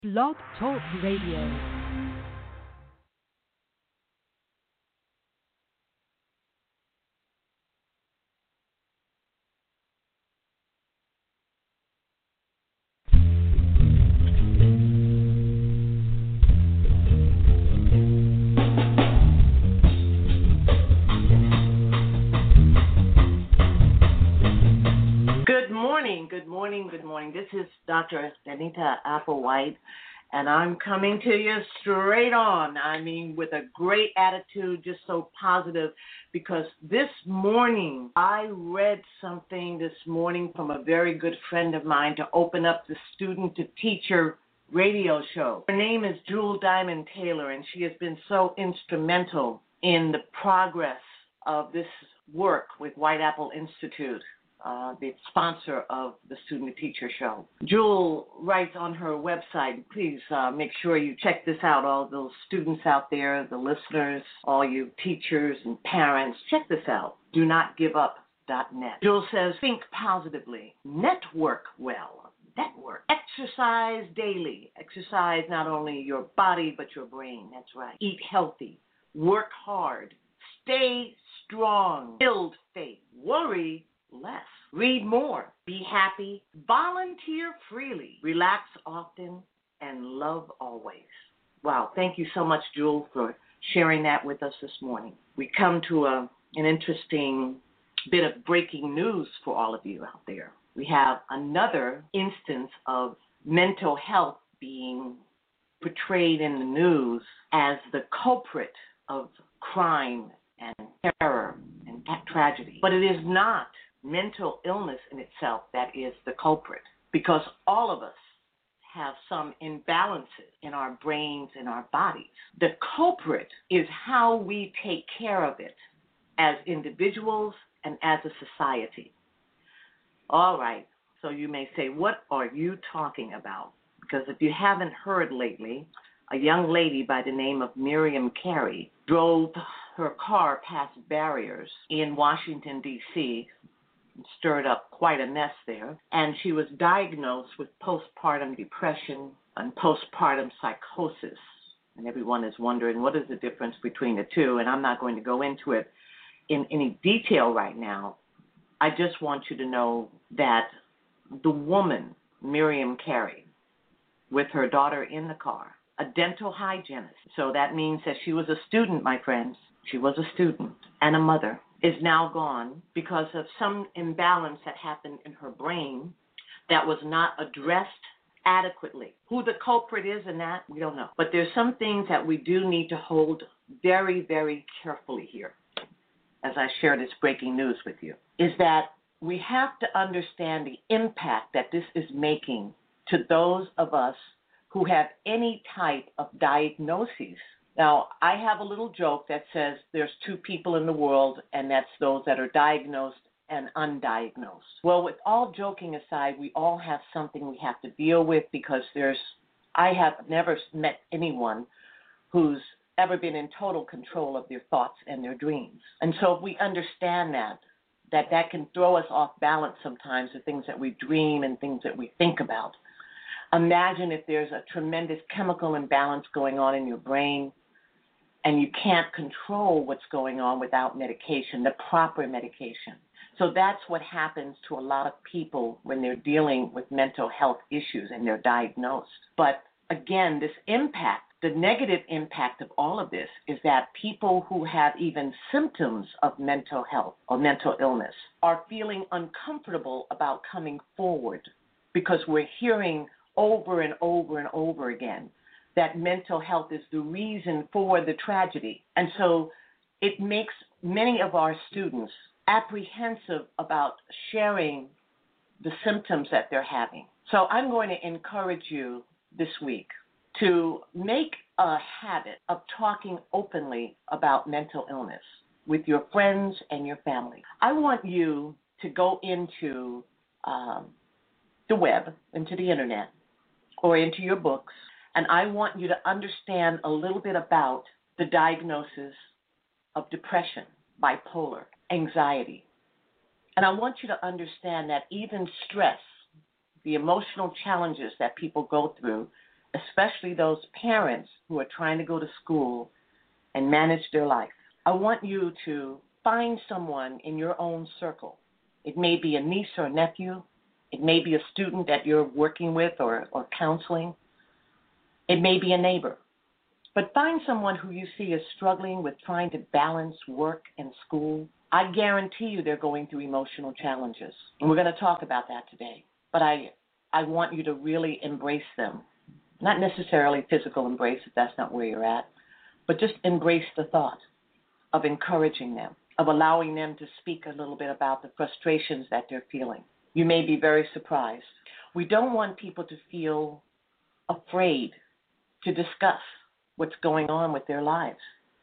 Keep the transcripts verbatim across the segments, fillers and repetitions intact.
Blog Talk Radio. Good morning, good morning, good morning. This is Doctor Danita Applewhite, and I'm coming to you straight on. I mean, with a great attitude, just so positive, because this morning I read something this morning from a very good friend of mine to open up the Student to Teacher radio show. Her name is Jewel Diamond Taylor, and she has been so instrumental in the progress of this work with White Apple Institute. Uh, the sponsor of the Student to Teacher show. Jewel writes on her website, please uh, make sure you check this out, all those students out there, the listeners, all you teachers and parents, check this out, do not give up dot net. Jewel says, think positively, network well, network, exercise daily, exercise not only your body but your brain, that's right, eat healthy, work hard, stay strong, build faith, worry less. Read more. Be happy. Volunteer freely. Relax often. And love always. Wow. Thank you so much, Jewel, for sharing that with us this morning. We come to a, an interesting bit of breaking news for all of you out there. We have another instance of mental health being portrayed in the news as the culprit of crime and terror and tragedy. But it is not mental illness in itself that is the culprit, because all of us have some imbalances in our brains and our bodies. The culprit is how we take care of it as individuals and as a society. All right, so you may say, what are you talking about? Because if you haven't heard lately, a young lady by the name of Miriam Carey drove her car past barriers in Washington, D C, stirred up quite a mess there, and she was diagnosed with postpartum depression and postpartum psychosis. And everyone is wondering, what is the difference between the two? And I'm not going to go into it in any detail right now. I just want you to know that the woman, Miriam Carey, with her daughter in the car, a dental hygienist, so that means that she was a student, my friends. She was a student and a mother, is now gone because of some imbalance that happened in her brain that was not addressed adequately. Who the culprit is in that, we don't know. But there's some things that we do need to hold very, very carefully here, as I share this breaking news with you, is that we have to understand the impact that this is making to those of us who have any type of diagnoses. Now, I have a little joke that says there's two people in the world, and that's those that are diagnosed and undiagnosed. Well, with all joking aside, we all have something we have to deal with, because there's, I have never met anyone who's ever been in total control of their thoughts and their dreams. And so if we understand that, that that can throw us off balance sometimes, the things that we dream and things that we think about. Imagine if there's a tremendous chemical imbalance going on in your brain, and you can't control what's going on without medication, the proper medication. So that's what happens to a lot of people when they're dealing with mental health issues and they're diagnosed. But again, this impact, the negative impact of all of this is that people who have even symptoms of mental health or mental illness are feeling uncomfortable about coming forward, because we're hearing over and over and over again that mental health is the reason for the tragedy. And so it makes many of our students apprehensive about sharing the symptoms that they're having. So I'm going to encourage you this week to make a habit of talking openly about mental illness with your friends and your family. I want you to go into um, the web, into the internet, or into your books, and I want you to understand a little bit about the diagnosis of depression, bipolar, anxiety. And I want you to understand that even stress, the emotional challenges that people go through especially those parents who are trying to go to school and manage their life. I want you to find someone in your own circle. It may be a niece or a nephew. It may be a student that you're working with or, or counseling. It may be a neighbor. But find someone who you see is struggling with trying to balance work and school. I guarantee you they're going through emotional challenges. And we're going to talk about that today. But I, I want you to really embrace them. Not necessarily physical embrace if that's not where you're at, but just embrace the thought of encouraging them, of allowing them to speak a little bit about the frustrations that they're feeling. You may be very surprised. We don't want people to feel afraid to discuss what's going on with their lives,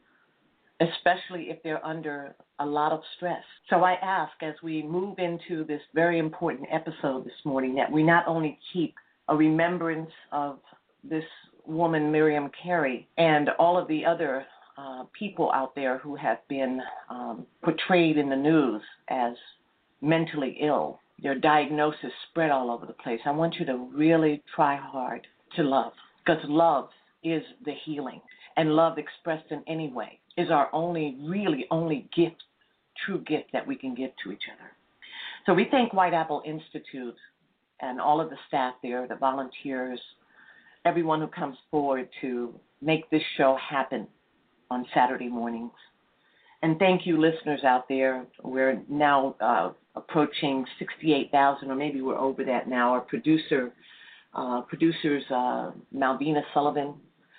especially if they're under a lot of stress. So I ask, as we move into this very important episode this morning, that we not only keep a remembrance of this woman, Miriam Carey, and all of the other uh, people out there who have been um, portrayed in the news as mentally ill. Their diagnosis spread all over the place. I want you to really try hard to love, because love is the healing, and love expressed in any way is our only, really only gift, true gift that we can give to each other. So we thank White Apple Institute and all of the staff there, the volunteers, everyone who comes forward to make this show happen on Saturday mornings. And thank you, listeners out there. We're now uh, approaching sixty-eight thousand, or maybe we're over that now. Our producer, uh, producers uh, Malvina Sullivan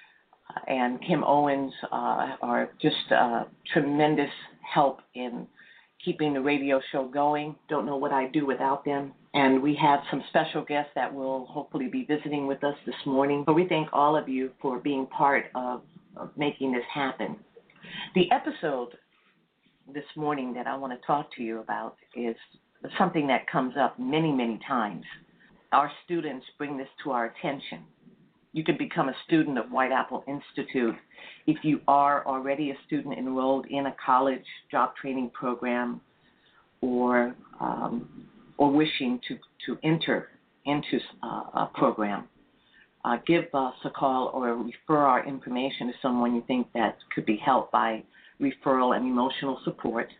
and Kim Owens uh, are just uh, tremendous help in keeping the radio show going. Don't know what I'd do without them. And we have some special guests that will hopefully be visiting with us this morning. But we thank all of you for being part of, of making this happen. The episode this morning that I want to talk to you about is something that comes up many, many times. Our students bring this to our attention. You can become a student of White Apple Institute if you are already a student enrolled in a college job training program, or um, or wishing to, to enter into uh, a program. Uh, give us a call or refer our information to someone you think that could be helped by referral and emotional support.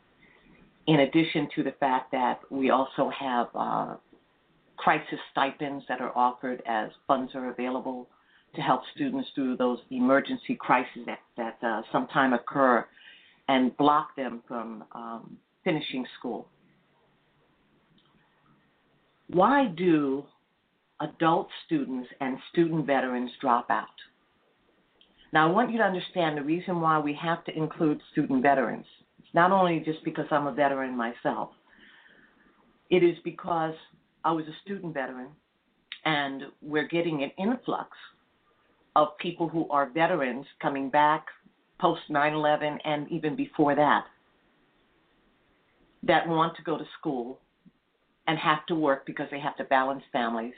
In addition to the fact that we also have uh, crisis stipends that are offered as funds are available to help students through those emergency crises that, that uh, sometime occur and block them from um, finishing school. Why do adult students and student veterans drop out? Now, I want you to understand the reason why we have to include student veterans. It's not only just because I'm a veteran myself. It is because I was a student veteran, and we're getting an influx of people who are veterans coming back post nine eleven and even before that, that want to go to school and have to work because they have to balance families.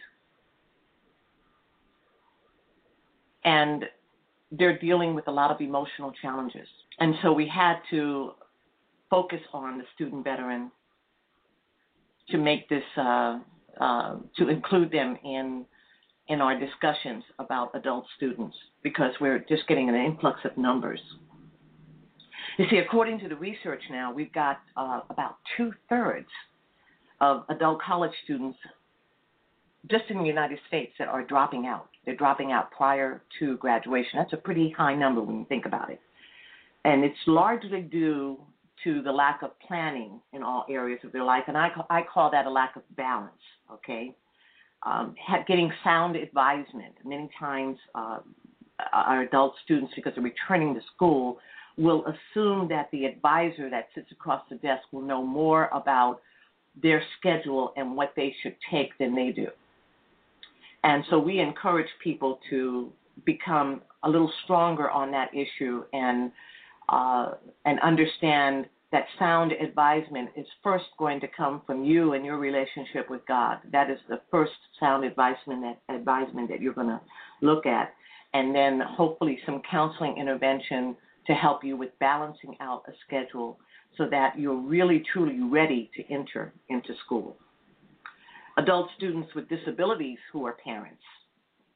And they're dealing with a lot of emotional challenges. And so we had to focus on the student veteran to make this uh, Uh, to include them in in our discussions about adult students, because we're just getting an influx of numbers. You see, according to the research now, we've got uh, about two-thirds of adult college students just in the United States that are dropping out. They're dropping out prior to graduation. That's a pretty high number when you think about it. And it's largely due to the lack of planning in all areas of their life, and I, I call that a lack of balance, okay? Um, getting sound advisement. Many times uh, our adult students, because they're returning to school, will assume that the advisor that sits across the desk will know more about their schedule and what they should take than they do. And so we encourage people to become a little stronger on that issue and Uh, and understand that sound advisement is first going to come from you and your relationship with God. That is the first sound advisement that, advisement that you're going to look at. And then hopefully some counseling intervention to help you with balancing out a schedule so that you're really, truly ready to enter into school. Adult students with disabilities who are parents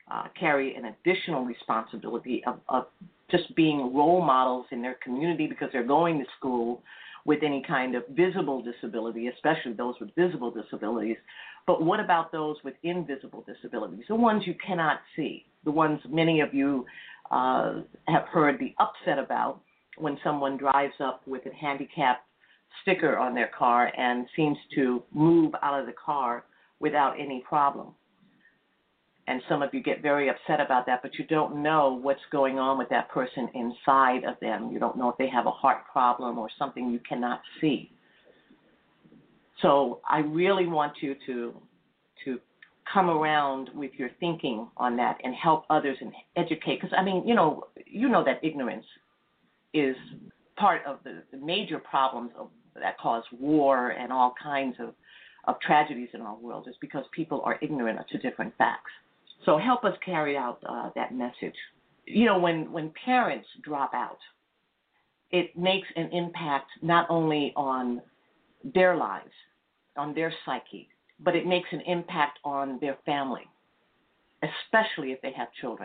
uh, carry an additional responsibility of, of just being role models in their community because they're going to school with any kind of visible disability, especially those with visible disabilities. But what about those with invisible disabilities, the ones you cannot see, the ones many of you uh, have heard the upset about when someone drives up with a handicap sticker on their car and seems to move out of the car without any problem. And some of you get very upset about that, but you don't know what's going on with that person inside of them. You don't know if they have a heart problem or something you cannot see. So I really want you to, to come around with your thinking on that and help others and educate. Because, I mean, you know, you know that ignorance is part of the, the major problems of, that cause war and all kinds of, of tragedies in our world is because people are ignorant to different facts. So help us carry out uh, that message. You know, when, when parents drop out, it makes an impact not only on their lives, on their psyche, but it makes an impact on their family, especially if they have children.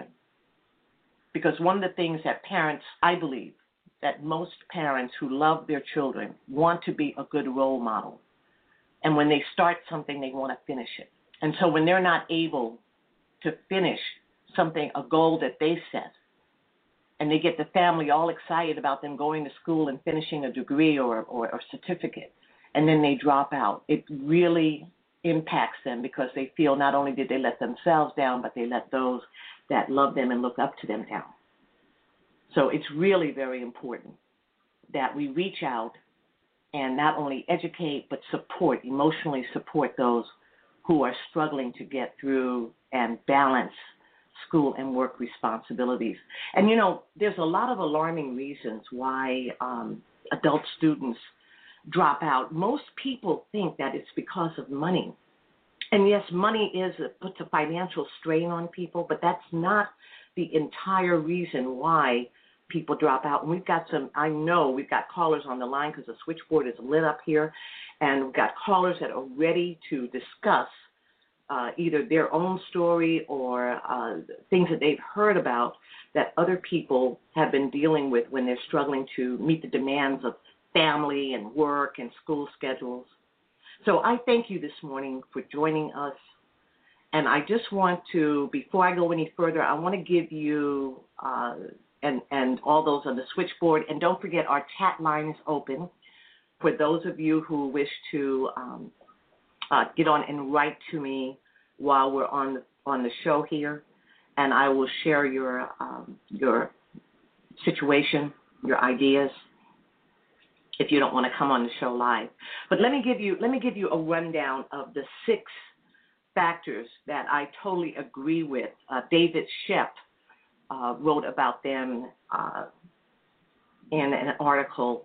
Because one of the things that parents, I believe, that most parents who love their children want to be a good role model. And when they start something, they want to finish it. And so when they're not able to finish something, a goal that they set, and they get the family all excited about them going to school and finishing a degree or, or, or certificate, and then they drop out, it really impacts them because they feel not only did they let themselves down, but they let those that love them and look up to them down. So it's really very important that we reach out and not only educate, but support, emotionally support those who are struggling to get through and balance school and work responsibilities. And, you know, there's a lot of alarming reasons why um, adult students drop out. Most people think that it's because of money. And, yes, money is puts a financial strain on people, but that's not the entire reason why people drop out. And we've got some, I know we've got callers on the line because the switchboard is lit up here, and we've got callers that are ready to discuss uh, either their own story or uh, things that they've heard about that other people have been dealing with when they're struggling to meet the demands of family and work and school schedules. So I thank you this morning for joining us. And I just want to, before I go any further, I want to give you uh, and, and all those on the switchboard. And don't forget, our chat line is open for those of you who wish to um, uh, get on and write to me while we're on the, on the show here. And I will share your um, your situation, your ideas, if you don't want to come on the show live. But let me give you let me give you a rundown of the six factors that I totally agree with. Uh, David Shepp uh, wrote about them uh, in an article,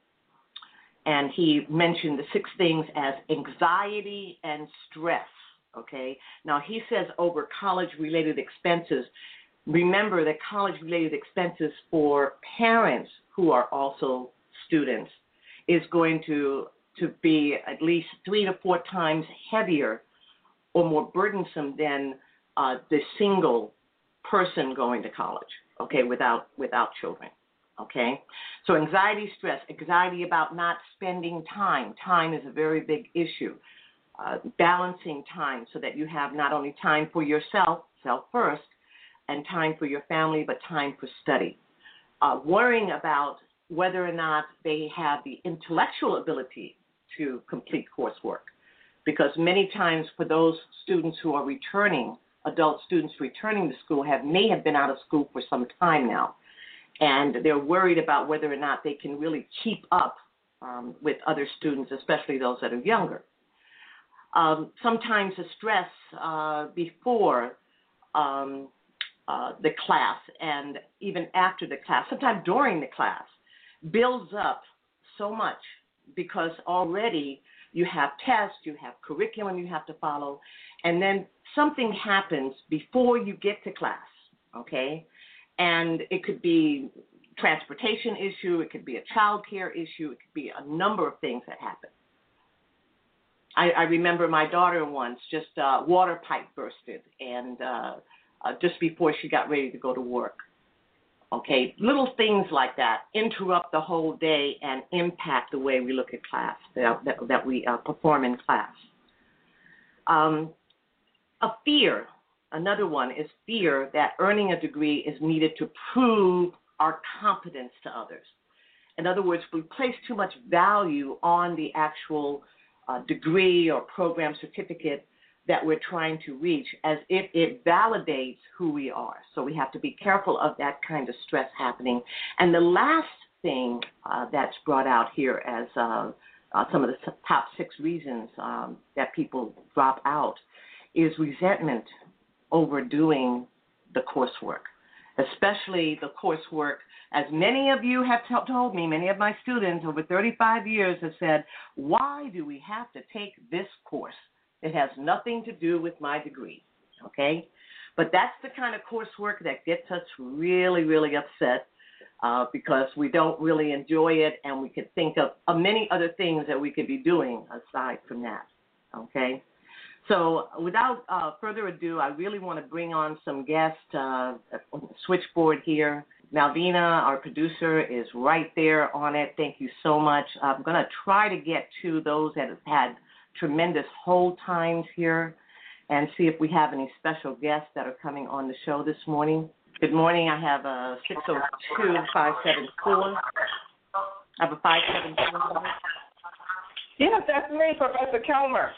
and he mentioned the six things as anxiety and stress, okay? Now, he says over college-related expenses, remember that college-related expenses for parents who are also students is going to, to be at least three to four times heavier or more burdensome than uh, the single person going to college, okay, without without children, okay? So anxiety, stress, anxiety about not spending time. Time is a very big issue. Uh, balancing time so that you have not only time for yourself, self first, and time for your family, but time for study. Uh, worrying about whether or not they have the intellectual ability to complete coursework. Because many times for those students who are returning, adult students returning to school have may have been out of school for some time now, and they're worried about whether or not they can really keep up um, with other students, especially those that are younger. Um, sometimes the stress uh, before um, uh, the class and even after the class, sometimes during the class, builds up so much because already you have tests, you have curriculum you have to follow, and then something happens before you get to class, okay? And it could be transportation issue, it could be a child care issue, it could be a number of things that happen. I, I remember my daughter once, just uh, water pipe bursted, and uh, uh, just before she got ready to go to work. Okay, little things like that interrupt the whole day and impact the way we look at class, that, that, that we uh, perform in class. Um, a fear, another one is fear that earning a degree is needed to prove our competence to others. In other words, we place too much value on the actual uh, degree or program certificate that we're trying to reach as if it validates who we are. So we have to be careful of that kind of stress happening. And the last thing uh, that's brought out here as uh, uh, some of the top six reasons um, that people drop out is resentment over doing the coursework, especially the coursework. As many of you have t- told me, many of my students over thirty-five years have said, why do we have to take this course? It has nothing to do with my degree, okay? But that's the kind of coursework that gets us really, really upset uh, because we don't really enjoy it, and we could think of, of many other things that we could be doing aside from that, okay? So without uh, further ado, I really want to bring on some guests uh, on the switchboard here. Malvina, our producer, is right there on it. Thank you so much. I'm going to try to get to those that have had tremendous hold times here and see if we have any special guests that are coming on the show this morning. Good morning. I have a six oh two, five seven four. I have a five seven four. Yes, that's me, Professor Kelmer.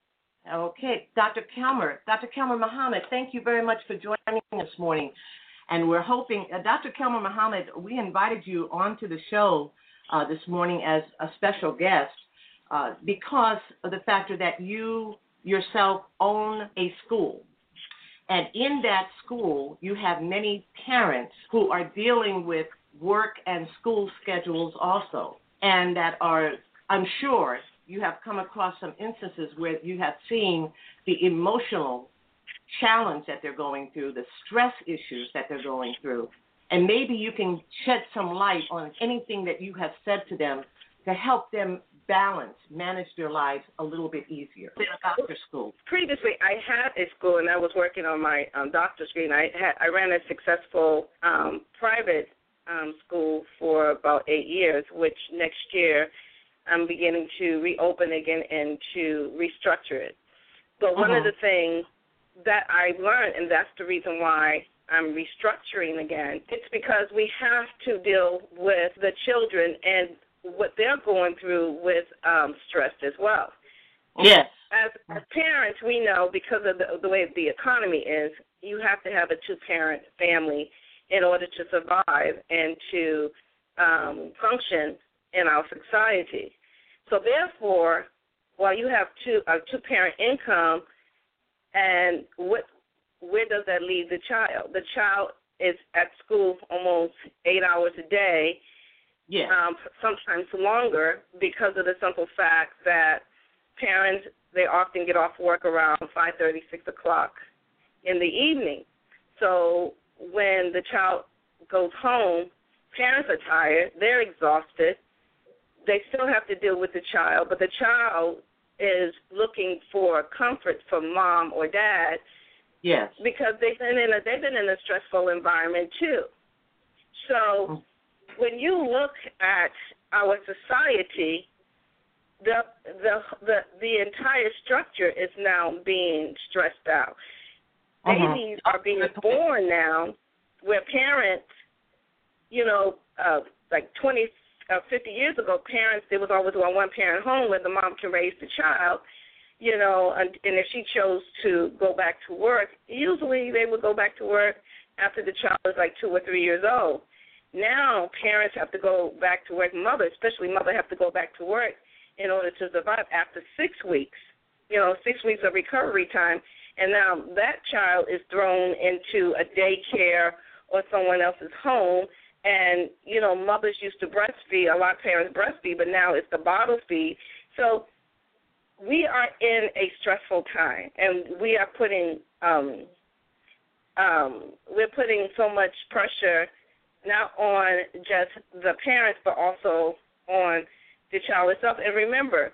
Okay, Doctor Kelmer. Doctor Kelmer Muhammad, thank you very much for joining this morning. And we're hoping, uh, Doctor Kelmer Muhammad, we invited you onto the show uh, this morning as a special guest. Uh, because of the factor that you yourself own a school. And in that school, you have many parents who are dealing with work and school schedules also, and that are, I'm sure, you have come across some instances where you have seen the emotional challenge that they're going through, the stress issues that they're going through. And maybe you can shed some light on anything that you have said to them to help them balance, manage their lives a little bit easier. About your school. Previously, I had a school, and I was working on my um, doctor's degree, and I, had, I ran a successful um, private um, school for about eight years, which next year I'm beginning to reopen again and to restructure it. But one uh-huh. of the things that I learned, and that's the reason why I'm restructuring again, it's because we have to deal with the children and what they're going through with um, stress as well. Yes. As, as parents, we know because of the, the way the economy is, you have to have a two-parent family in order to survive and to um, function in our society. So therefore, while you have two a two-parent income, and what where does that leave the child? The child is at school almost eight hours a day. Yeah. Um, sometimes longer because of the simple fact that parents, they often get off work around five thirty, six o'clock in the evening. So when the child goes home, parents are tired, they're exhausted, they still have to deal with the child, but the child is looking for comfort from mom or dad. Yes. Because they've been in a they've been in a stressful environment too. So mm. when you look at our society, the the the the entire structure is now being stressed out. Uh-huh. Babies are being born now where parents, you know, uh, like twenty, uh, fifty years ago, parents, there was always a one-parent home where the mom can raise the child, you know, and, and if she chose to go back to work, usually they would go back to work after the child was like two or three years old. Now parents have to go back to work, mother, especially mother, have to go back to work in order to survive after six weeks, you know, six weeks of recovery time. And now that child is thrown into a daycare or someone else's home. And, you know, mothers used to breastfeed. A lot of parents breastfeed, but now it's the bottle feed. So we are in a stressful time, and we are putting um, um, we're putting so much pressure not on just the parents, but also on the child itself. And remember,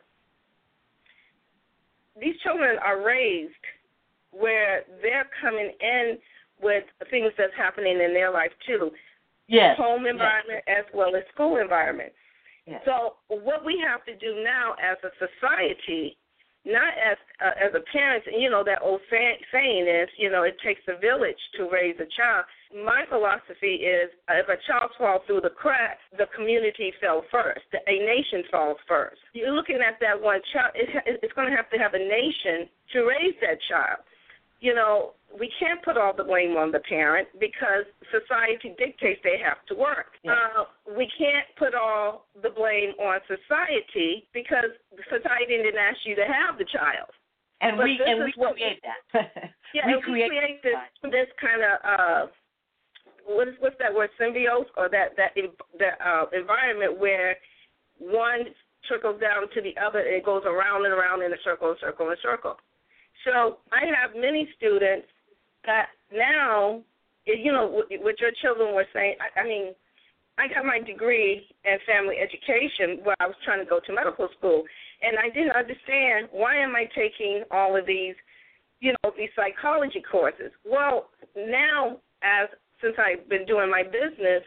these children are raised where they're coming in with things that's happening in their life too. Yes. Home environment yes. as well as school environment. Yes. So what we have to do now as a society, not as uh, as a parent, you know, that old say, saying is, you know, it takes a village to raise a child. My philosophy is uh, if a child falls through the cracks, the community fell first. A nation falls first. You're looking at that one child, it, it's going to have to have a nation to raise that child. You know, we can't put all the blame on the parent because society dictates they have to work. Yes. Uh, we can't put all the blame on society because society didn't ask you to have the child. And but we and we create that. Yeah, we and create, we create this this kind of uh, what is what's that word, symbiosis, or that that that uh, environment where one trickles down to the other and it goes around and around in a circle, and circle, and circle. So I have many students that now, you know, what your children were saying, I, I mean, I got my degree in family education while I was trying to go to medical school, and I didn't understand why am I taking all of these, you know, these psychology courses. Well, now, as since I've been doing my business,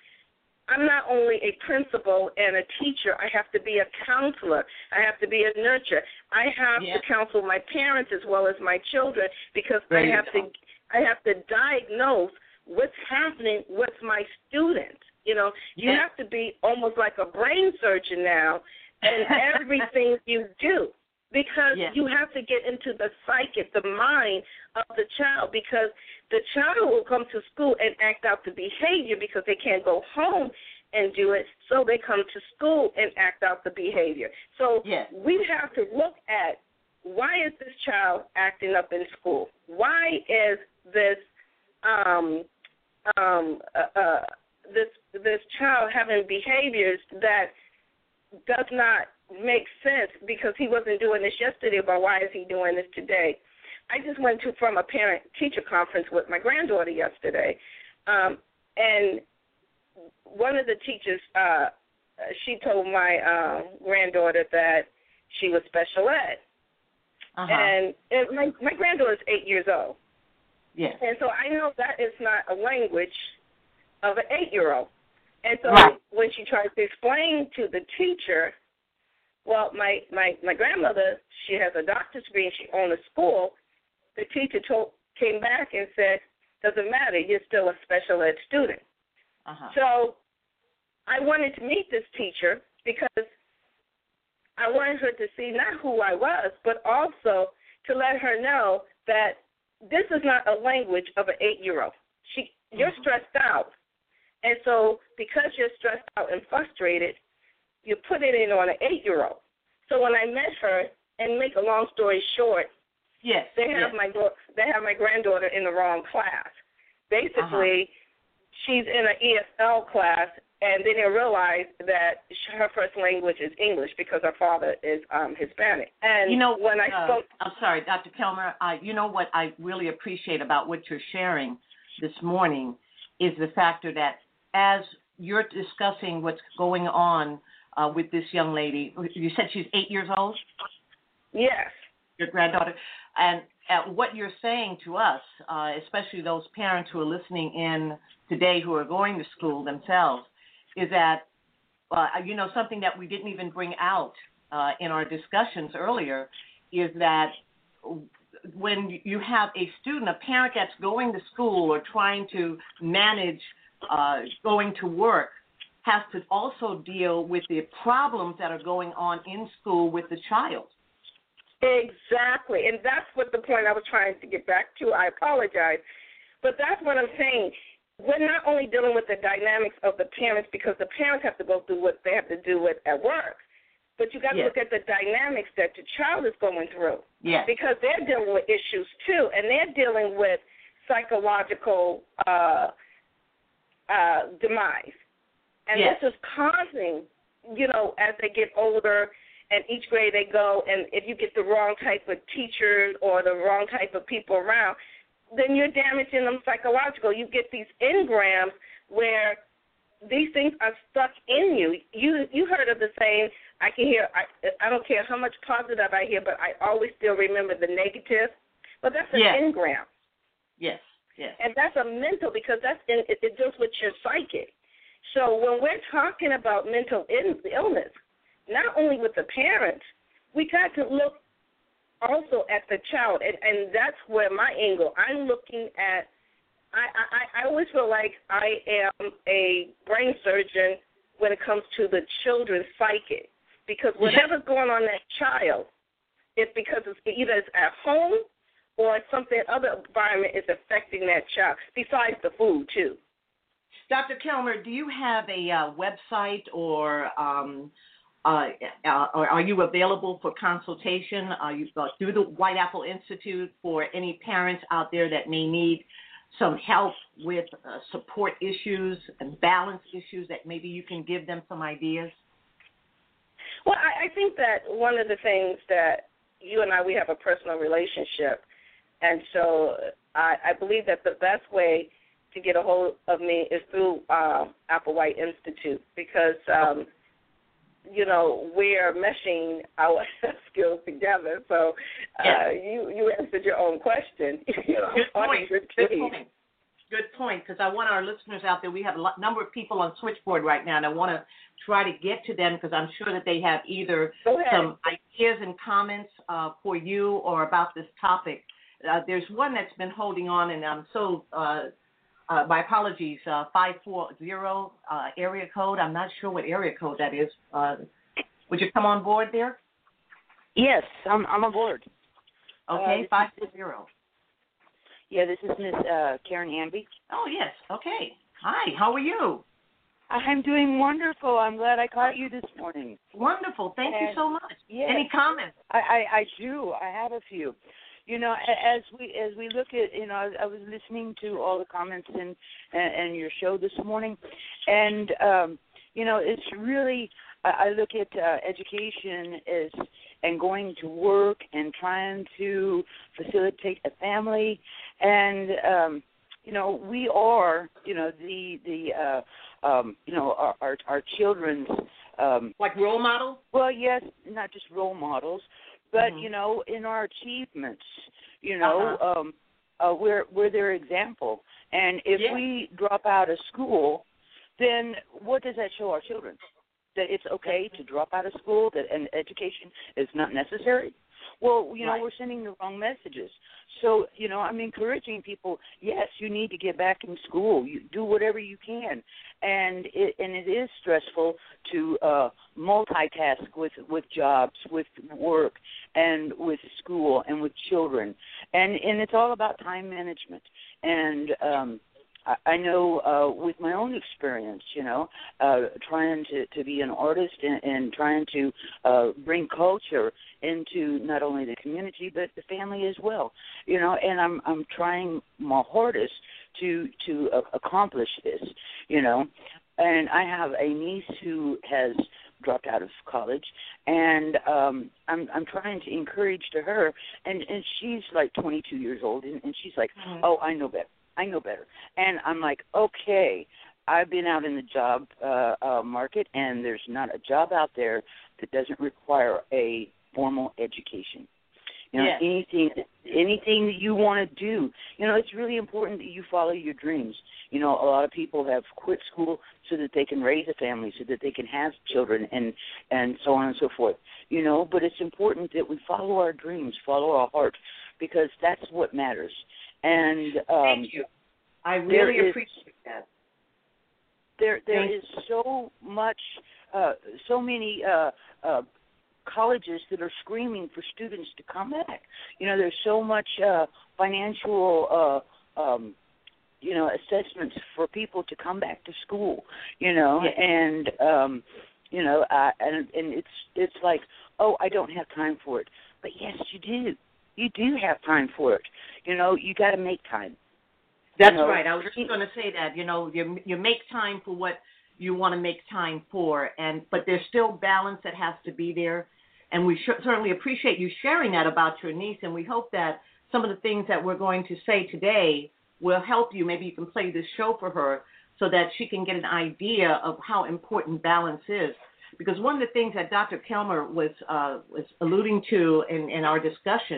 I'm not only a principal and a teacher. I have to be a counselor. I have to be a nurturer. I have yeah. to counsel my parents as well as my children because there I have go. to I have to diagnose what's happening with my students. You know, you yeah. have to be almost like a brain surgeon now in everything you do because yeah. you have to get into the psychic, the mind of the child because the child will come to school and act out the behavior because they can't go home and do it, so they come to school and act out the behavior. So yes. we have to look at why is this child acting up in school? Why is this um, um, uh, uh, this this child having behaviors that does not make sense because he wasn't doing this yesterday, but why is he doing this today? I just went to from a parent-teacher conference with my granddaughter yesterday, um, and one of the teachers, uh, she told my uh, granddaughter that she was special ed. Uh-huh. And it, my, my granddaughter is eight years old. Yes. And so I know that is not a language of an eight-year-old. And so right. when she tries to explain to the teacher, well, my, my, my grandmother, she has a doctor's degree and she owns a school, the teacher told, came back and said, doesn't matter, you're still a special ed student. Uh-huh. So I wanted to meet this teacher because I wanted her to see not who I was, but also to let her know that this is not a language of an eight-year-old. She, you're mm-hmm. stressed out. And so because you're stressed out and frustrated, you put it in on an eight-year-old. So when I met her, and make a long story short, yes, they have yes. my they have my granddaughter in the wrong class. Basically, uh-huh. she's in an E S L class, and they didn't realize that her first language is English because her father is um, Hispanic. And you know, when I uh, spoke, I'm sorry, Doctor Kelmer. Uh, you know what I really appreciate about what you're sharing this morning is the factor that as you're discussing what's going on uh, with this young lady, you said she's eight years old? Yes. Your granddaughter. And uh, what you're saying to us, uh, especially those parents who are listening in today who are going to school themselves, is that, uh, you know, something that we didn't even bring out uh, in our discussions earlier is that when you have a student, a parent that's going to school or trying to manage uh, going to work, has to also deal with the problems that are going on in school with the child. Exactly, and that's what the point I was trying to get back to. I apologize, but that's what I'm saying. We're not only dealing with the dynamics of the parents because the parents have to go through what they have to do with at work, but you got to yes. look at the dynamics that the child is going through. Yes. Because they're dealing with issues too, and they're dealing with psychological uh, uh, demise. And yes. this is causing, you know, as they get older and each grade they go, and if you get the wrong type of teachers or the wrong type of people around, then you're damaging them psychologically. You get these engrams where these things are stuck in you. You you heard of the saying, I can hear, I, I don't care how much positive I hear, but I always still remember the negative. But that's an yes. engram. Yes. Yes. And that's a mental, because that's it, it deals with your psyche. So when we're talking about mental illness, not only with the parents, we got to look also at the child, and, and that's where my angle. I'm looking at. I, I I always feel like I am a brain surgeon when it comes to the children's psyche, because whatever's going on in that child, it's because it's either it's at home or something other environment is affecting that child. Besides the food too. Doctor Kelmer, do you have a uh, website or um, uh, uh, or are you available for consultation? Are you uh, through the White Apple Institute for any parents out there that may need some help with uh, support issues and balance issues that maybe you can give them some ideas? Well, I, I think that one of the things that you and I, we have a personal relationship, and so I, I believe that the best way to get a hold of me is through uh, Applewhite Institute, because, um, you know, we're meshing our skills together. So uh, yes. you, you answered your own question. You know, Good point. Good, Good point. Good point, because I want our listeners out there, we have a lot, number of people on Switchboard right now, and I want to try to get to them because I'm sure that they have either some ideas and comments uh, for you or about this topic. Uh, there's one that's been holding on, and I'm so uh, Uh, my apologies, uh, five four zero uh, area code. I'm not sure what area code that is. Uh, would you come on board there? Yes, I'm I'm on board. Okay, uh, five four zero. Yeah, this is Miss uh, Karen Hanby. Oh, yes. Okay. Hi, how are you? I'm doing wonderful. I'm glad I caught you this morning. Wonderful. Thank and, you so much. Yes, Any comments? I, I, I do. I have a few. You know, as we as we look at, you know, I, I was listening to all the comments in and, and your show this morning, and um, you know, it's really I, I look at uh, education as and going to work and trying to facilitate a family, and um, you know, we are, you know, the the uh, um, you know our our, our children's um, like role model. Well, yes, not just role models. But, mm-hmm. you know, in our achievements, you know, uh-huh. um, uh, we're, we're their example. And if yeah. we drop out of school, then what does that show our children? That it's okay to drop out of school, that an education is not necessary? Well, you know, right. we're sending the wrong messages. So, you know, I'm encouraging people, yes, you need to get back in school. You do whatever you can. And it, and it is stressful to uh, multitask with, with jobs, with work, and with school, and with children. And, and it's all about time management. And um, I, I know uh, with my own experience, you know, uh, trying to, to be an artist and, and trying to uh, bring culture into not only the community but the family as well, you know. And I'm I'm trying my hardest to to uh, accomplish this, you know. And I have a niece who has dropped out of college, and um, I'm I'm trying to encourage to her, and and she's like twenty-two years old, and, and she's like, mm-hmm. oh, I know better, I know better, and I'm like, okay. I've been out in the job uh, uh, market, and there's not a job out there that doesn't require a formal education. You know, yes. anything, anything that you want to do. You know, it's really important that you follow your dreams. You know, a lot of people have quit school so that they can raise a family, so that they can have children, and and so on and so forth. You know, but it's important that we follow our dreams, follow our heart, because that's what matters. And um, thank you. I really is, appreciate that. There, there thank is so much, uh, so many. Uh, uh, colleges that are screaming for students to come back. You know, there's so much uh, financial, uh, um, you know, assessments for people to come back to school. You know, yes. and um, you know, uh, and and it's it's like, oh, I don't have time for it. But yes, you do. You do have time for it. You know, you got to make time. That's you know? right. I was just going to say that. You know, you you make time for what you want to make time for, and but there's still balance that has to be there. And we sh- certainly appreciate you sharing that about your niece, and we hope that some of the things that we're going to say today will help you. Maybe you can play this show for her so that she can get an idea of how important balance is. Because one of the things that Doctor Kelmer was uh, was alluding to in, in our discussion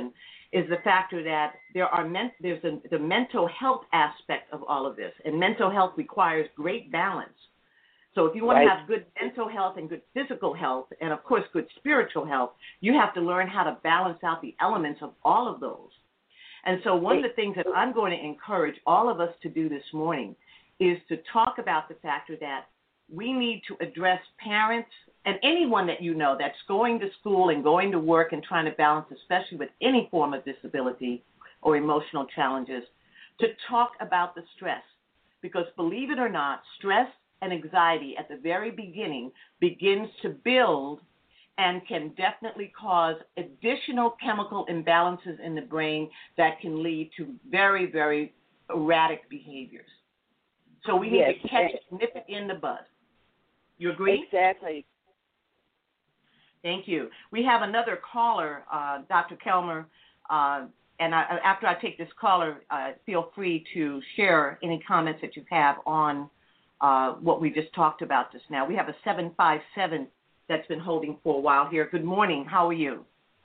is the factor that there are men, there's a, the mental health aspect of all of this, and mental health requires great balance. So if you want Right. to have good mental health and good physical health, and of course good spiritual health, you have to learn how to balance out the elements of all of those. And so one of the things that I'm going to encourage all of us to do this morning is to talk about the factor that we need to address parents and anyone that you know that's going to school and going to work and trying to balance, especially with any form of disability or emotional challenges, to talk about the stress. Because believe it or not, stress and anxiety at the very beginning begins to build and can definitely cause additional chemical imbalances in the brain that can lead to very, very erratic behaviors. So we need Yes. to catch it, nip it in the bud. You agree? Exactly. Thank you. We have another caller, uh, Doctor Kelmer, uh, and I, after I take this caller, uh, feel free to share any comments that you have on uh, what we just talked about just now. We have a seven five seven that's been holding for a while here. Good morning. How are you?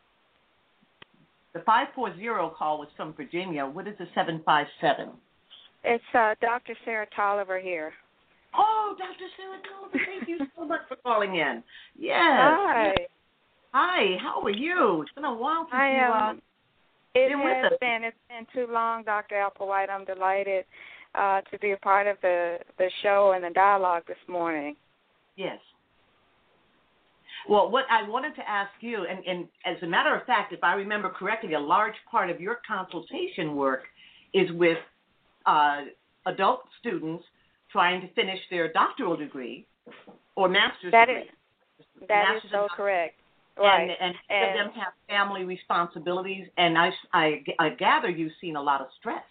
The five four zero call was from Virginia. What is the seven five seven? It's uh, Doctor Sarah Tolliver here. Oh, Doctor Sarah Tolliver, thank you so much for calling in. Yes. Hi. Hi, how are you? It's been a while since I you am. uh, It been with has us. been. It's been too long, Doctor Applewhite. I'm delighted uh, to be a part of the, the show and the dialogue this morning. Yes. Well, what I wanted to ask you, and, and as a matter of fact, if I remember correctly, a large part of your consultation work is with uh, adult students trying to finish their doctoral degree or master's That degree. is that Master's is so and correct. Right. And, and, and some of them have family responsibilities, and I, I, I gather you've seen a lot of stress.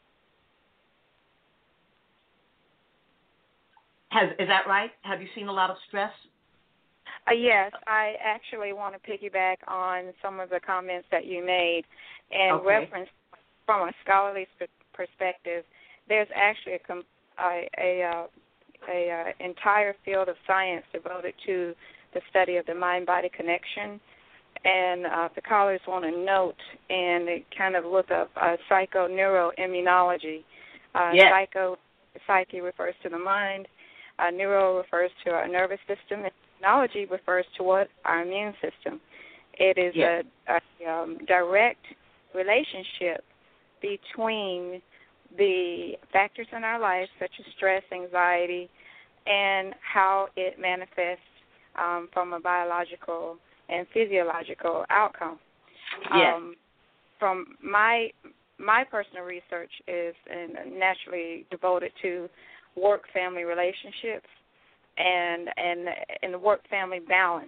Has, is that right? Have you seen a lot of stress? Uh, yes, I actually want to piggyback on some of the comments that you made and Okay. reference from a scholarly sp- perspective. There's actually a, com- a, a, uh, a uh, entire field of science devoted to the study of the mind-body connection. And uh, if the callers want to note and kind of look up uh, psychoneuroimmunology. Uh, yes. Psycho, psyche refers to the mind. Uh, neuro refers to our nervous system. Immunology refers to what? Our immune system. It is yes. a, a um, direct relationship between the factors in our life, such as stress, anxiety, and how it manifests um, from a biological and physiological outcome. Yes. Um, from my my personal research is and naturally devoted to work-family relationships and and and the work-family balance,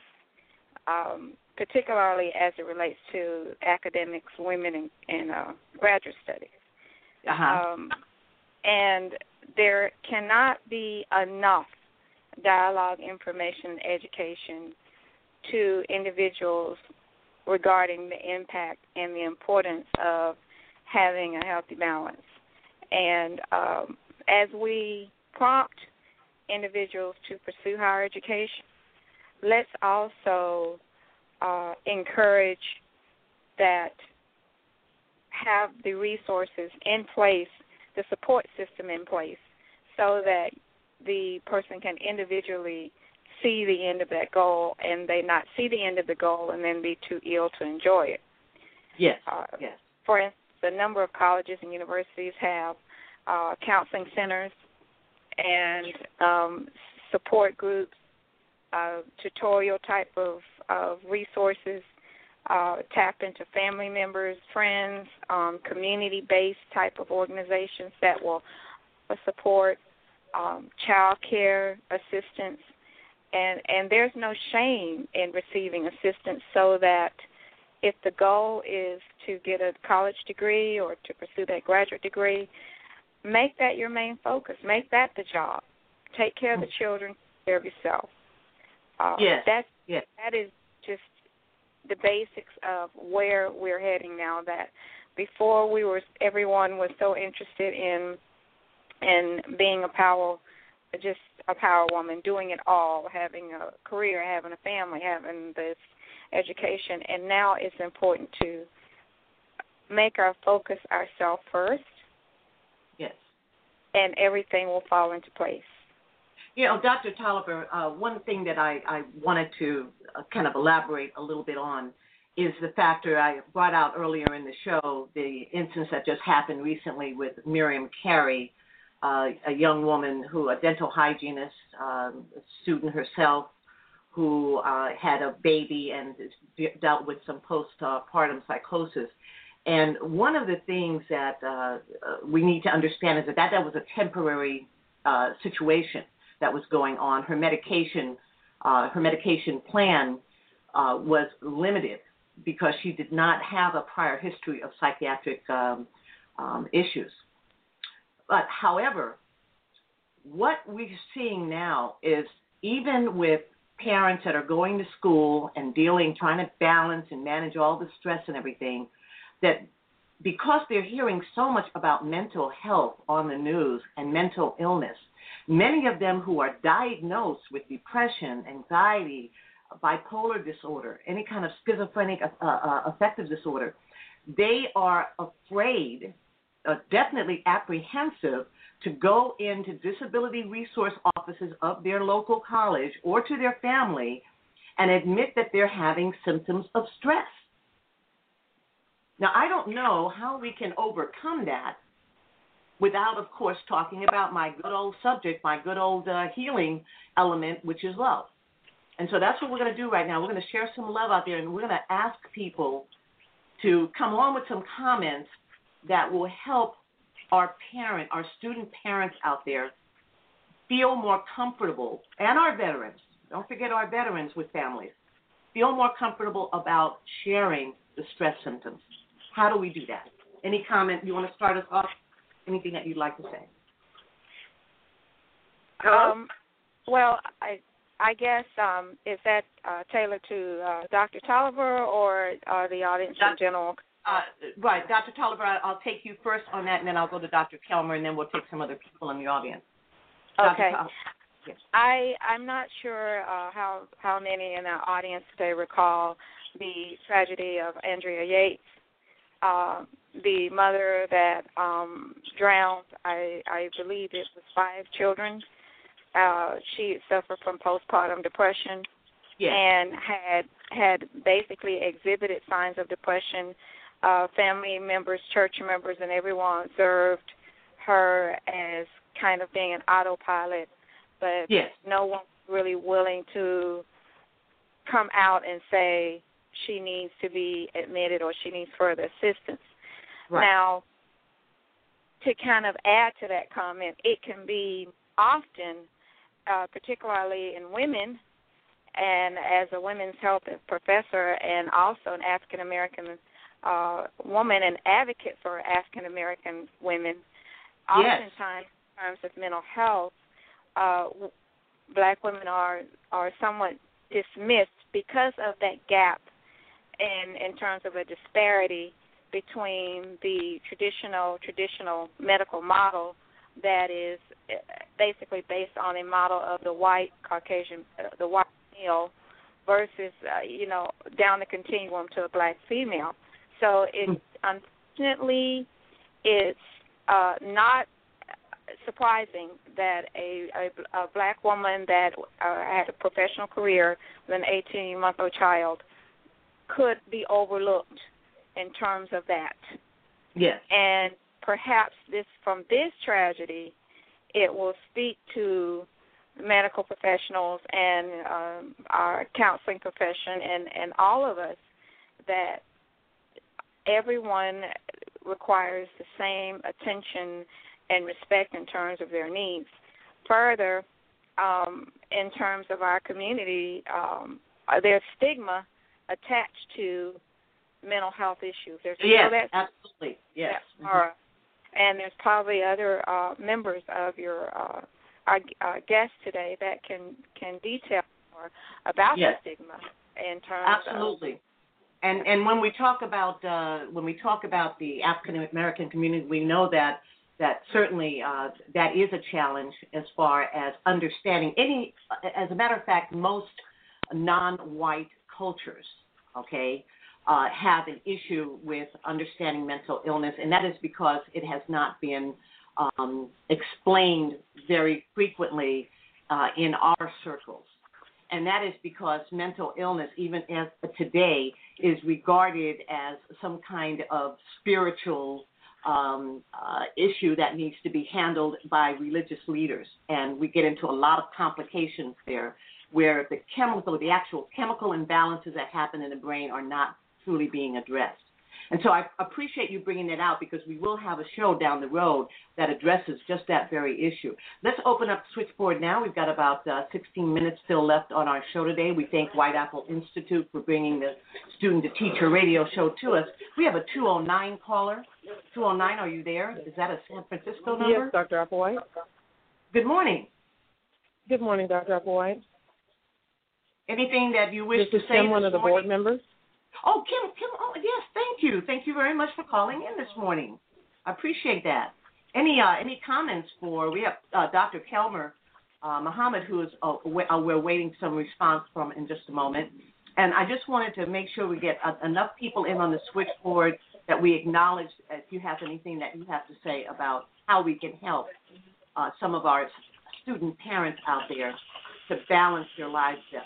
um, particularly as it relates to academics, women, and, and uh, graduate studies. Uh-huh. Um, and there cannot be enough dialogue, information, education to individuals regarding the impact and the importance of having a healthy balance. And um, as we prompt individuals to pursue higher education, let's also uh, encourage that have the resources in place, the support system in place, so that the person can individually see the end of that goal and they not see the end of the goal and then be too ill to enjoy it. Yes. Uh, yes. For instance, a number of colleges and universities have uh, counseling centers and um, support groups, uh, tutorial type of, of resources, uh, tap into family members, friends, um, community-based type of organizations that will support um, child care assistance. And, and there's no shame in receiving assistance, so that if the goal is to get a college degree or to pursue that graduate degree, make that your main focus. Make that the job. Take care of the children, take care of yourself. Uh, yes. That's, yes. That is just the basics of where we're heading now. That before we were, everyone was so interested in in being a power, just a power woman, doing it all, having a career, having a family, having this education, and now it's important to make our focus ourselves first. Yes. And everything will fall into place. You know, Doctor Tolliver, uh, one thing that I, I wanted to uh, kind of elaborate a little bit on is the factor I brought out earlier in the show, the instance that just happened recently with Miriam Carey, uh, a young woman who, a dental hygienist, um, a student herself, who uh, had a baby and dealt with some postpartum psychosis. And one of the things that uh, we need to understand is that that, that was a temporary uh, situation that was going on. Her medication, uh, her medication plan uh, was limited because she did not have a prior history of psychiatric um, um, issues. But however, what we're seeing now is even with parents that are going to school and dealing, trying to balance and manage all the stress and everything, that because they're hearing so much about mental health on the news and mental illness, many of them who are diagnosed with depression, anxiety, bipolar disorder, any kind of schizophrenic uh, uh, affective disorder, they are afraid, uh, definitely apprehensive, to go into disability resource offices of their local college or to their family and admit that they're having symptoms of stress. Now, I don't know how we can overcome that without, of course, talking about my good old subject, my good old uh, healing element, which is love. And so that's what we're going to do right now. We're going to share some love out there, and we're going to ask people to come on with some comments that will help our parent, our student parents out there feel more comfortable, and our veterans, don't forget our veterans with families, feel more comfortable about sharing the stress symptoms. How do we do that? Any comment? You want to start us off? Anything that you'd like to say? Um, well, I I guess, um, is that uh, tailored to uh, Doctor Tolliver or uh, the audience in general? Uh, right. Doctor Tolliver, I'll take you first on that, and then I'll go to Doctor Kelmer, and then we'll take some other people in the audience. Okay. Yes. I, I'm not sure uh, how, how many in our audience today recall the tragedy of Andrea Yates, uh, the mother that um, drowned, I, I believe it was five children. Uh, she suffered from postpartum depression, yes, and had had basically exhibited signs of depression. Uh, family members, church members, and everyone observed her as kind of being an autopilot, but yes, no one really willing to come out and say she needs to be admitted or she needs further assistance. Right. Now, to kind of add to that comment, it can be often, uh, particularly in women, and as a women's health professor and also an African-American uh, woman, an advocate for African-American women, oftentimes yes, in terms of mental health, uh, black women are, are somewhat dismissed because of that gap in, in terms of a disparity between the traditional traditional medical model that is basically based on a model of the white Caucasian, uh, the white male, versus uh, you know, down the continuum to a black female. So it unfortunately it's uh, not surprising that a, a, a black woman that uh, had a professional career with an eighteen-month-old child could be overlooked in terms of that. Yes. And perhaps this from this tragedy, it will speak to medical professionals and um, our counseling profession and, and all of us that everyone requires the same attention and respect in terms of their needs. Further, um, in terms of our community, um, there's stigma attached to mental health issues. There's yes, that, absolutely, yes. That are, mm-hmm. And there's probably other uh, members of your uh, our, our guests today that can, can detail more about yes, the stigma in terms absolutely. of And and when we talk about uh, when we talk about the African American community, we know that that certainly uh, that is a challenge as far as understanding any. As a matter of fact, most non-white cultures, okay, uh, have an issue with understanding mental illness, and that is because it has not been um, explained very frequently uh, in our circles. And that is because mental illness, even as today, is regarded as some kind of spiritual um, uh, issue that needs to be handled by religious leaders. And we get into a lot of complications there where the chemical, the actual chemical imbalances that happen in the brain are not truly being addressed. And so I appreciate you bringing that out because we will have a show down the road that addresses just that very issue. Let's open up the switchboard now. We've got about uh, sixteen minutes still left on our show today. We thank White Apple Institute for bringing the Student to Teacher radio show to us. We have a two oh nine caller. two oh nine, are you there? Is that a San Francisco number? Yes, Doctor Applewhite. Good morning. Good morning, Doctor Applewhite. Anything that you wish this to is say Kim, one of the morning? board members. Oh, Kim, Kim, oh, yes, thank you. Thank you very much for calling in this morning. I appreciate that. Any uh, any comments for, we have uh, Doctor Kelmer uh, Muhammad, who is, uh, we're waiting some response from in just a moment. And I just wanted to make sure we get uh, enough people in on the switchboard that we acknowledge if you have anything that you have to say about how we can help uh, some of our student parents out there to balance their lives better.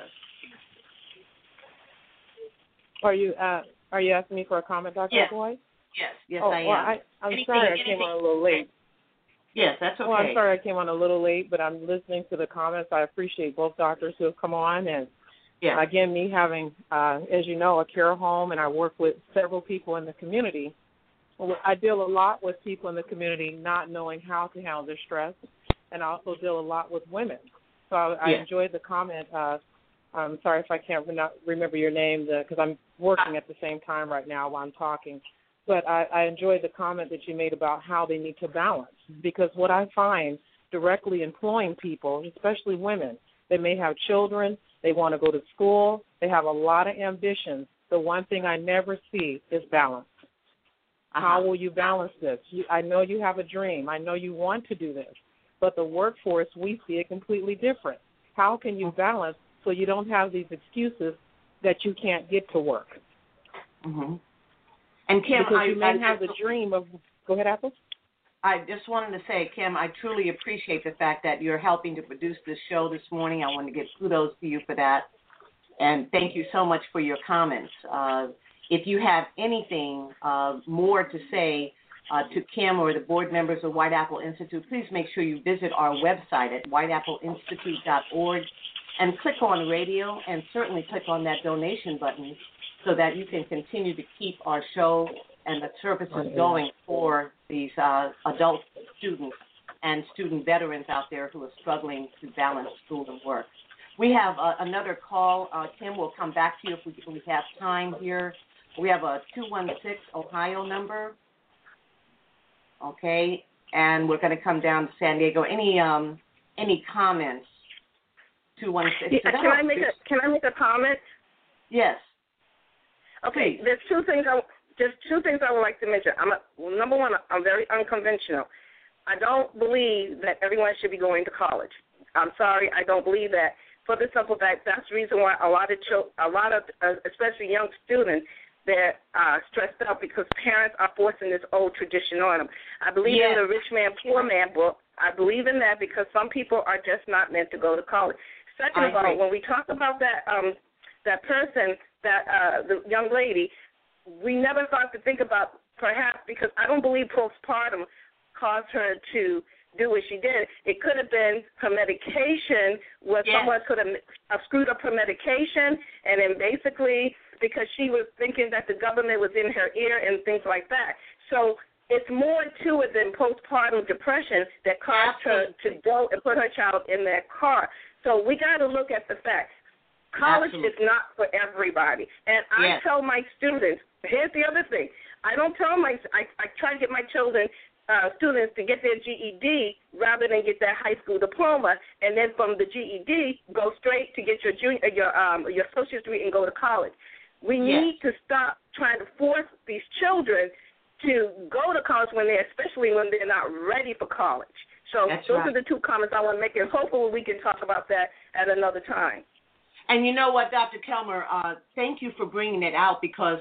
Are you uh, are you asking me for a comment, Doctor Yes. Applewhite? Yes, yes, oh, I am. Well, I, I'm anything, sorry I anything, came on a little late. Yes, that's okay. Well, I'm sorry I came on a little late, but I'm listening to the comments. I appreciate both doctors who have come on. And, yes. again, me having, uh, as you know, a care home, and I work with several people in the community. I deal a lot with people in the community not knowing how to handle their stress, and I also deal a lot with women. So I, I yes. enjoyed the comment. Uh, I'm sorry if I can't not remember your name because I'm working at the same time right now while I'm talking. But I, I enjoyed the comment that you made about how they need to balance, because what I find directly employing people, especially women, they may have children, they want to go to school, they have a lot of ambitions. The one thing I never see is balance. Uh-huh. How will you balance this? You, I know you have a dream. I know you want to do this. But the workforce, we see it completely different. How can you balance so you don't have these excuses that you can't get to work? Mm-hmm. And Kim, because I, you may I have just, the dream of. Go ahead, Apple. I just wanted to say, Kim, I truly appreciate the fact that you're helping to produce this show this morning. I want to give kudos to you for that, and thank you so much for your comments. Uh, if you have anything uh, more to say uh, to Kim or the board members of White Apple Institute, please make sure you visit our website at white apple institute dot org and click on radio, and certainly click on that donation button so that you can continue to keep our show and the services going for these uh, adult students and student veterans out there who are struggling to balance school and work. We have uh, another call. Uh, Kim, we'll come back to you if we, if we have time here. We have a two one six Ohio number. Okay, and we're going to come down to San Diego. Any um, any comments? two one six. Yeah, can I make a Can I make a comment? Yes. Okay, Please. there's two things I there's two things I would like to mention. I'm a, well, number one, I'm very unconventional. I don't believe that everyone should be going to college. I'm sorry, I don't believe that. For the simple fact, that's the reason why a lot of children, a lot of, uh, especially young students, they're uh, stressed out because parents are forcing this old tradition on them. I believe yes. in the Rich Man, Poor Man book. I believe in that because some people are just not meant to go to college. Second of all, when we talk about that um, that person, that uh, the young lady, we never thought to think about perhaps because I don't believe postpartum caused her to do what she did. It could have been her medication, where yes. someone could have uh, screwed up her medication, and then basically because she was thinking that the government was in her ear and things like that. So it's more to it than postpartum depression that caused Absolutely. her to go and put her child in that car. So we got to look at the facts. College Absolutely. is not for everybody. And I yes. tell my students, here's the other thing. I don't tell my, I, I try to get my children, uh, students to get their G E D rather than get their high school diploma, and then from the G E D, go straight to get your junior, your um, your associate's degree and go to college. We yes. need to stop trying to force these children to go to college when they're, especially when they're not ready for college. So That's those right. are the two comments I want to make, and hopefully we can talk about that at another time. And you know what, Doctor Kelmer, uh, thank you for bringing it out because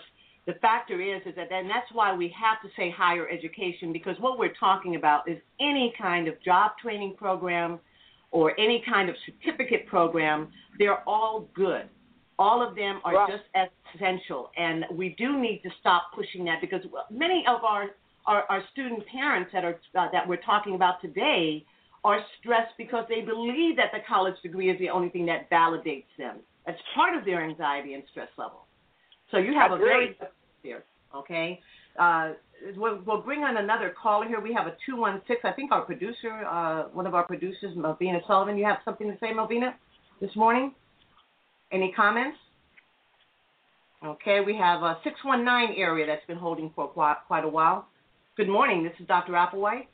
the factor is, is that, and that's why we have to say higher education, because what we're talking about is any kind of job training program or any kind of certificate program. They're all good. All of them are right. just as essential, and we do need to stop pushing that, because many of our, our, our student parents that are uh, that we're talking about today are stressed because they believe that the college degree is the only thing that validates them. That's part of their anxiety and stress level. So you have a very here, okay? Uh, we'll, we'll bring on another caller here. We have a two one six. I think our producer, uh, one of our producers, Melvina Sullivan. You have something to say, Melvina, this morning? Any comments? Okay, we have a six one nine area that's been holding for quite, quite a while. Good morning. This is Doctor Applewhite.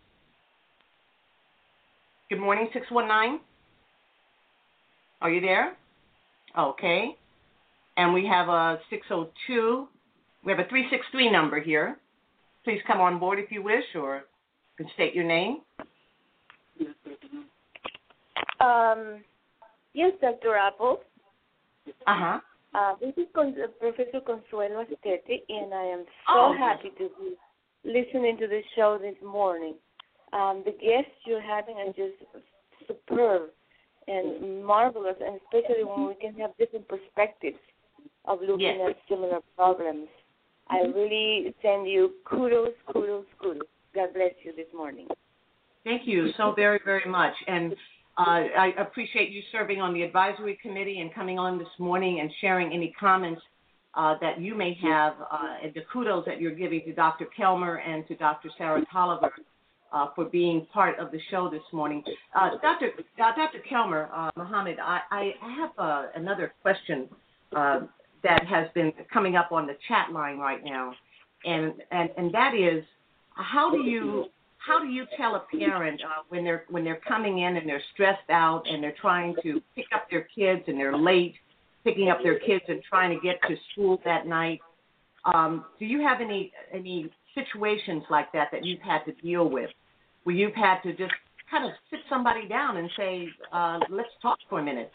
Good morning, six one nine. Are you there? Okay. And we have a six oh two. We have a three six three number here. Please come on board if you wish, or you can state your name. Um, yes, Doctor Apple. Uh-huh. Uh, this is Con- Professor Consuelo Astete, and I am so oh, happy to be listening to the show this morning. Um, the guests you're having are just superb and marvelous, and especially when we can have different perspectives of looking yes. at similar problems. I really send you kudos, kudos, kudos. God bless you this morning. Thank you so very, very much. And Uh, I appreciate you serving on the advisory committee and coming on this morning and sharing any comments uh, that you may have, uh, and the kudos that you're giving to Doctor Kelmer and to Doctor Sarah Tolliver uh, for being part of the show this morning. Uh, Doctor Uh, Doctor Kelmer, uh, Mohammed, I, I have uh, another question uh, that has been coming up on the chat line right now, and and, and that is, how do you How do you tell a parent uh, when they're when they're coming in and they're stressed out and they're trying to pick up their kids and they're late picking up their kids and trying to get to school that night? Um, do you have any any situations like that that you've had to deal with, where you've had to just kind of sit somebody down and say, uh, "Let's talk for a minute"?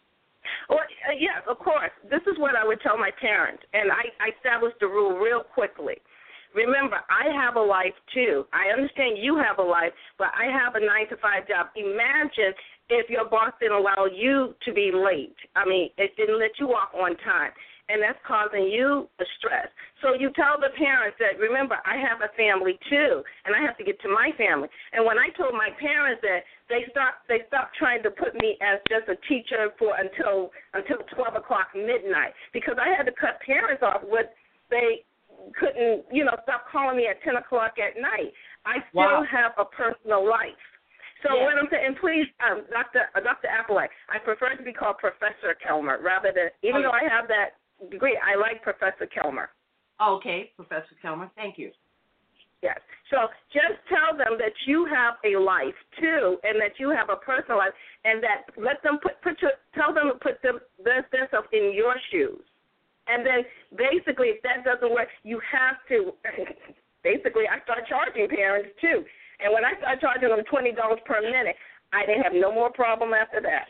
Well, uh, yes, of course. This is what I would tell my parents, and I, I established the rule real quickly. Remember, I have a life, too. I understand you have a life, but I have a nine to five job. Imagine if your boss didn't allow you to be late. I mean, it didn't let you off on time, and that's causing you the stress. So you tell the parents that, remember, I have a family, too, and I have to get to my family. And when I told my parents that, they stopped they stopped trying to put me as just a teacher for until until twelve o'clock midnight, because I had to cut parents off with they couldn't, you know, stop calling me at ten o'clock at night. I still wow. have a personal life. So yeah. what I'm saying, and please, um, Doctor Uh, Doctor Applewhite, I prefer to be called Professor Kelmer rather than, even oh, though I have that degree, I like Professor Kelmer. Okay, Professor Kelmer, thank you. Yes. So just tell them that you have a life, too, and that you have a personal life, and that let them put, put your, tell them to put them, themselves in your shoes. And then basically, if that doesn't work, you have to, basically, I start charging parents, too. And when I start charging them twenty dollars per minute, I didn't have no more problem after that.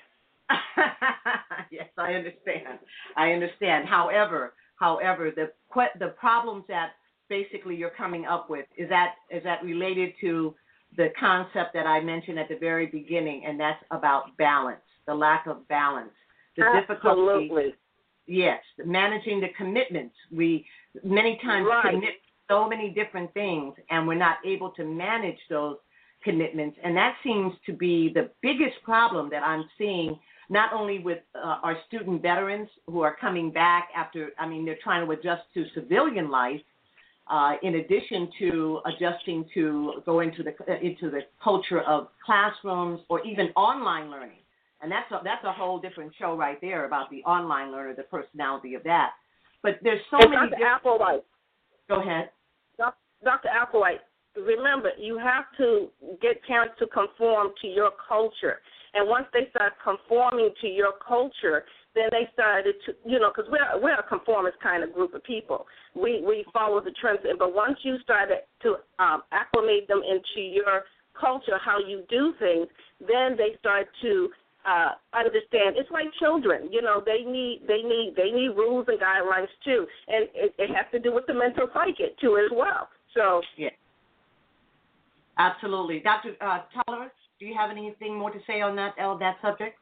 Yes, I understand. I understand. However, however, the the problems that basically you're coming up with, is that is that related to the concept that I mentioned at the very beginning, and that's about balance, the lack of balance, the difficulty. Absolutely. Yes, managing the commitments. We many times right. commit so many different things, and we're not able to manage those commitments. And that seems to be the biggest problem that I'm seeing, not only with uh, our student veterans who are coming back after, I mean, they're trying to adjust to civilian life, uh, in addition to adjusting to go into the into the culture of classrooms or even online learning. And that's a, that's a whole different show right there about the online learner, the personality of that. But there's so and many Doctor different... Applewhite. Go ahead. Doctor Applewhite, remember, you have to get parents to conform to your culture. And once they start conforming to your culture, then they started to, you know, because we're, we're a conformist kind of group of people. We, we follow the trends. But once you started to um, acclimate them into your culture, how you do things, then they start to uh, understand. It's like children, you know. They need they need they need rules and guidelines too, and it, it has to do with the mental psyche too as well. So yeah, absolutely, Doctor Uh, Toller, do you have anything more to say on that on that subject?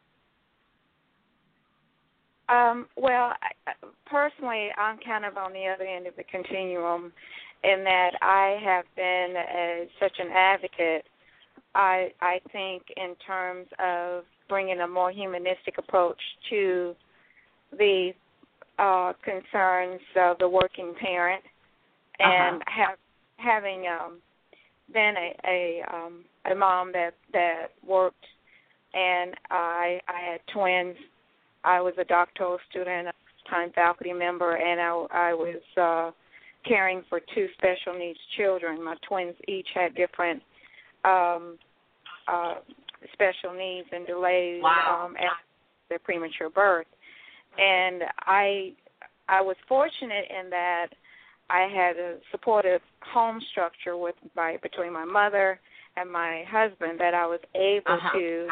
Um, well, I, personally, I'm kind of on the other end of the continuum in that I have been a, such an advocate. I I think in terms of bringing a more humanistic approach to the uh, concerns of the working parent, and uh-huh. have having um, been a a, um, a mom that that worked, and I I had twins. I was a doctoral student, a time faculty member, and I, I was uh, caring for two special needs children. My twins each had different um, uh, special needs and delays wow. um, at their premature birth. And I I was fortunate in that I had a supportive home structure with my between my mother and my husband that I was able uh-huh. to,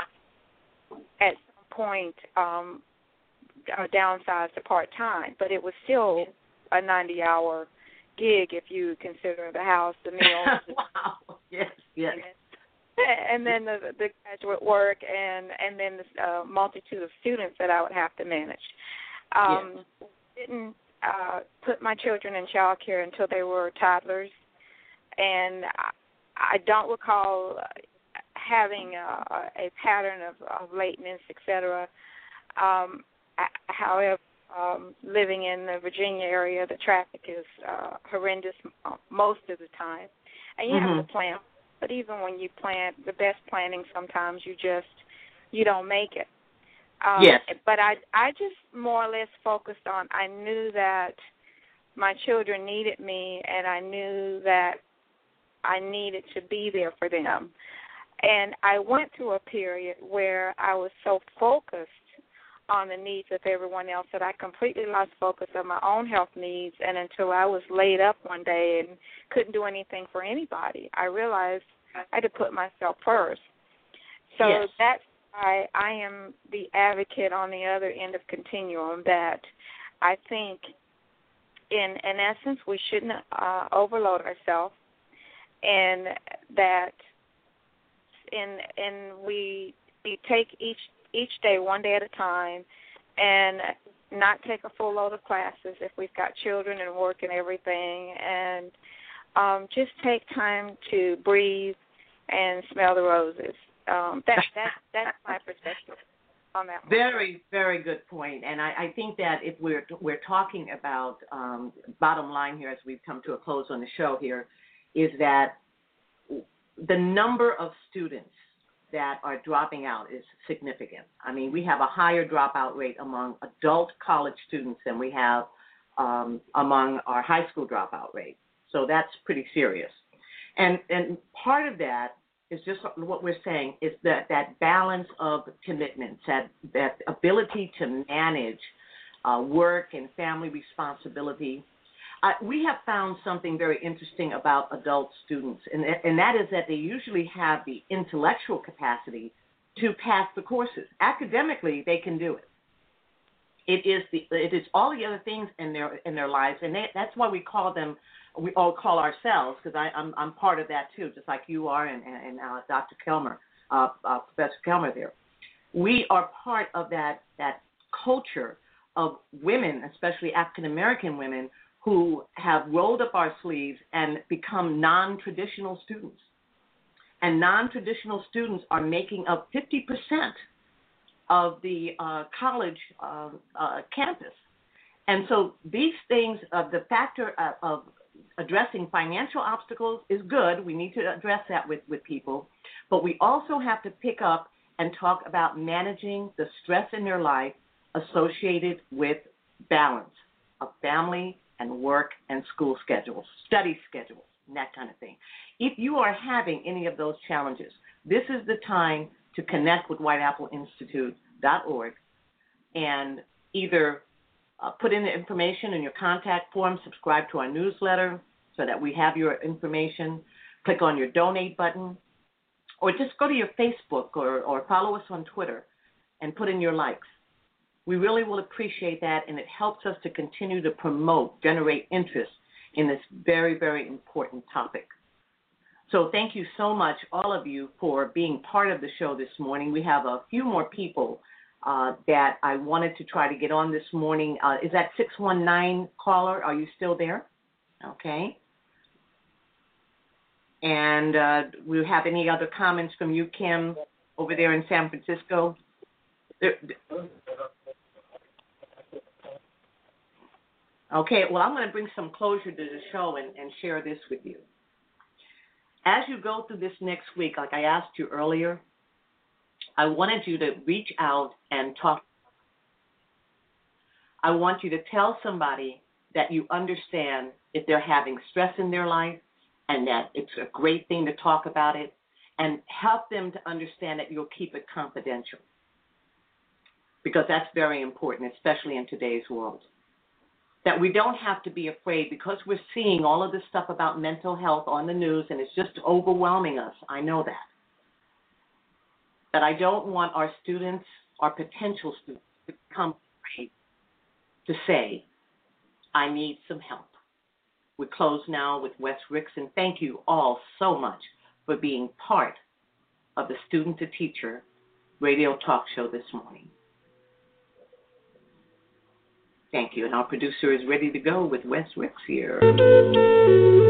at some point, um, uh, downsize to part-time. But it was still a ninety-hour gig if you consider the house, the meals. Wow. Yes, yes. And then the, the graduate work, and and then the uh, multitude of students that I would have to manage. Um, yes. Didn't uh, put my children in child care until they were toddlers, and I, I don't recall having a, a pattern of, of lateness, et cetera. Um, however, um, living in the Virginia area, the traffic is uh, horrendous most of the time, and you mm-hmm. have to plan. But even when you plan, the best planning, sometimes you just, you don't make it. Um, yes. But I, I just more or less focused on, I knew that my children needed me, and I knew that I needed to be there for them. And I went through a period where I was so focused on the needs of everyone else that I completely lost focus on my own health needs, and until I was laid up one day and couldn't do anything for anybody, I realized I had to put myself first. So yes. that's why I am the advocate on the other end of continuum, that I think in in essence we shouldn't uh, overload ourselves, and that in in we we take each each day one day at a time, and not take a full load of classes if we've got children and work and everything, and um, just take time to breathe and smell the roses. Um, that, that, that's my perspective on that one. Very, very good point. And I, I think that if we're we're talking about um, bottom line here as we've come to a close on the show here, is that the number of students that are dropping out is significant. I mean, we have a higher dropout rate among adult college students than we have um, among our high school dropout rate. So that's pretty serious. And and part of that is just what we're saying is that, that balance of commitments, that, that ability to manage uh, work and family responsibility. Uh, we have found something very interesting about adult students, and, and that is that they usually have the intellectual capacity to pass the courses. Academically, they can do it. It is the it is all the other things in their in their lives, and they, that's why we call them. We all call ourselves, because I'm I'm part of that too, just like you are, and and, and uh, Doctor Kelmer, uh, uh, Professor Kelmer there. We are part of that that culture of women, especially African American women, who have rolled up our sleeves and become non-traditional students. And non-traditional students are making up fifty percent of the uh, college uh, uh, campus. And so these things, uh, the factor of, of addressing financial obstacles is good. We need to address that with, with people. But we also have to pick up and talk about managing the stress in their life associated with balance of family and work and school schedules, study schedules, and that kind of thing. If you are having any of those challenges, this is the time to connect with white apple institute dot org and either uh, put in the information in your contact form, subscribe to our newsletter so that we have your information, click on your donate button, or just go to your Facebook or, or follow us on Twitter and put in your likes. We really will appreciate that, and it helps us to continue to promote, generate interest in this very, very important topic. So thank you so much, all of you, for being part of the show this morning. We have a few more people uh, that I wanted to try to get on this morning. Uh, is that six one nine caller? Are you still there? Okay. And uh, do we have any other comments from you, Kim, over there in San Francisco? There, okay, well, I'm going to bring some closure to the show and, and share this with you. As you go through this next week, like I asked you earlier, I wanted you to reach out and talk. I want you to tell somebody that you understand if they're having stress in their life and that it's a great thing to talk about it, and help them to understand that you'll keep it confidential, because that's very important, especially in today's world. That we don't have to be afraid, because we're seeing all of this stuff about mental health on the news, and it's just overwhelming us. I know that. That I don't want our students, our potential students, to become afraid to say, I need some help. We close now with Wes Ricks, and thank you all so much for being part of the Student to Teacher radio talk show this morning. Thank you. And our producer is ready to go with Wes Ricks here.